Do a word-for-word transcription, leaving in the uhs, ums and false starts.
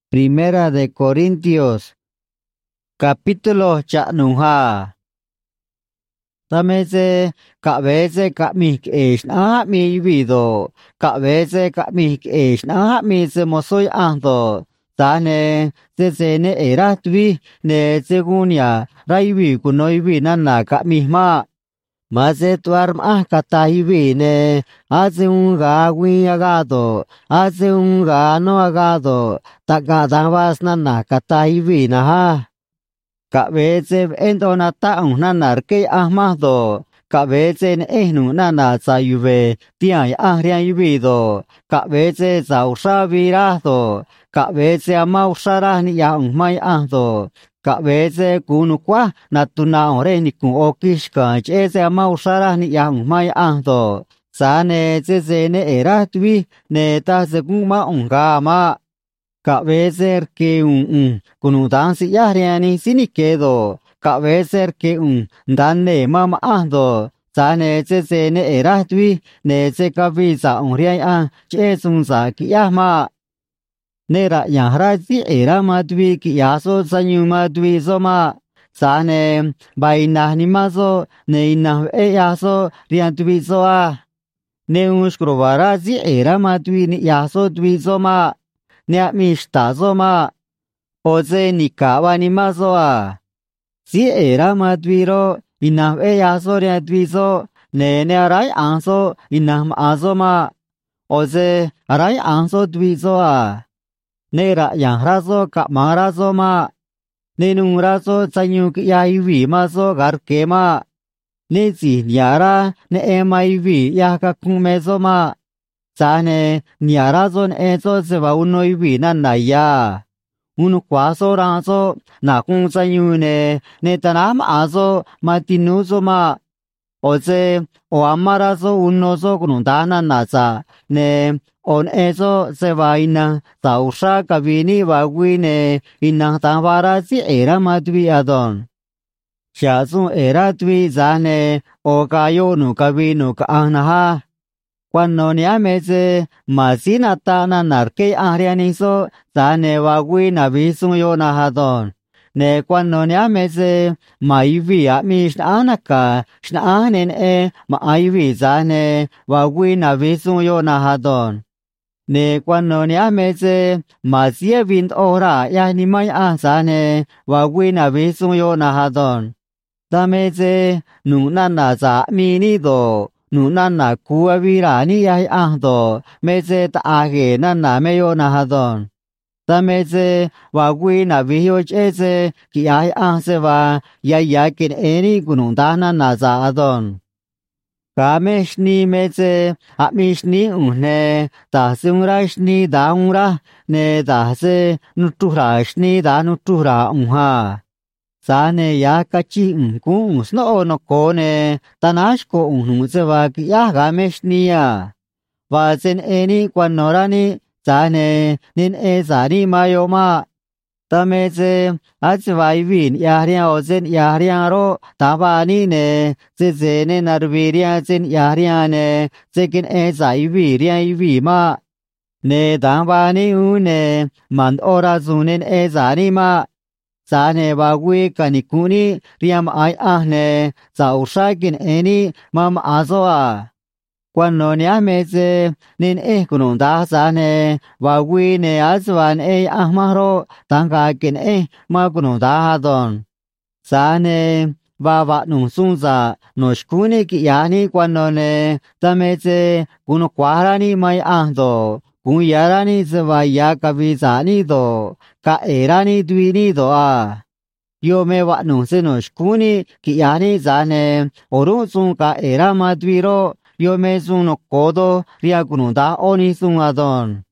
Primera de Corintios, capítulo cha'nuha. Tameze kabeze kamik ish na mi vido, kabeze kamik ish na mi se mosoy ando. Tane zezene eratvi ne segunia raivi kunoivi nana kamihma. Maze tuarm ah katahivi ne hace un gawi agado, hace un gano agado, takadavas nana katahivi naha. Kabeze endonata unanar ke ahmado, kabeze ehnu nana sayuve, tiay ahrian yuvido, kabeze zausha virado, kabeze amausara ni ya umay ahdo. Kabeze kunukwa natuna ore ni kun okishka eze amausara ni ya umay ahdo. Sane zezene eratwi ne ta seguma ungama. Kabeze ke un kunudan si yahriani sinikedo. Kabeze ke un danne mama ahdo. Sane zezene eratwi ne ze kaviza unriay ah chezunza kiyahma. Nera yahra si era madwi ki yaso sanyu madwi soma. Sane bainah ni maso ne inah e yaso riantwi soa. Ne unskrobara si era madwi ni yaso dwi soma. Ne amishta soma. Oze ni kawa ni masoa. Si era madwi ro inah e yaso riantwi so. Ne ne aray anso inah maasoma. Oze aray anso dwi soa. Nera yang raso kak maraso ma. Nenung raso sanyu yaiwi maso garkema. Nezi nyara ne emaiwi ya kakumeso ma. Sane nyarazo ne eso sewa unoiwi nanaya. Unu kwaso raso na kung sanyu ne ne tanam aso matinuso ma. Oze o amaraso unoso kunundana nasa ne on eso se va ina tausha kabini wagwine ina tavara si era madwi adon. Shasun era twi zane o kayo nu kabinu ka anaha. Kwano niameze masina tana narke arianiso zane wagwina visun yo nahadon. Ne kwano niameze maivi amish anaka shnanen e maivi zane wagwina visun yo nahadon. Ne kwano niameze masie vind ora ya ni may asane wagwina visun yo nahadon. Tameze nunana za minido nunana kuwa virani ya ahdo meze taage nana meyo nahadon. Tameze wagwina vihyo cheze ki ay ahseva ya yakin eni gunundana naza adon. Kameshni meze amishni une tasungrashni daungra ne dase nuturashni da nutura unha. Sane ya kachi unku sno no kone tanashko unhuzewa ki ya gameshni ya. Vazen eni kwanorani Zane nin e zani mayoma. Tameze azvaivin yahrian ozen yahrian ro tabani ne zezene narvirian zen yahrian ne zekin e zaivirian ivima. Ne dambani une mand ora zunen e zani ma. Zane bagui kanikuni riam ay ahne zaushakin eni mam azoa. Kwano niameze nin eh kununda zane wagwi ne azwan eh ahmaro tangakin eh ma kununda hadon. Zane wawa nungsunza noshkuni ki yani kwano ne tameze kuno kwarani may ahdo. Kun yarani zwa ya kabizani do ka erani dwini do a. Yo me wa nungse noshkuni ki yani zane orunsun ka era madwiro. Yo me sun no kodo ria kununda oni sun adon.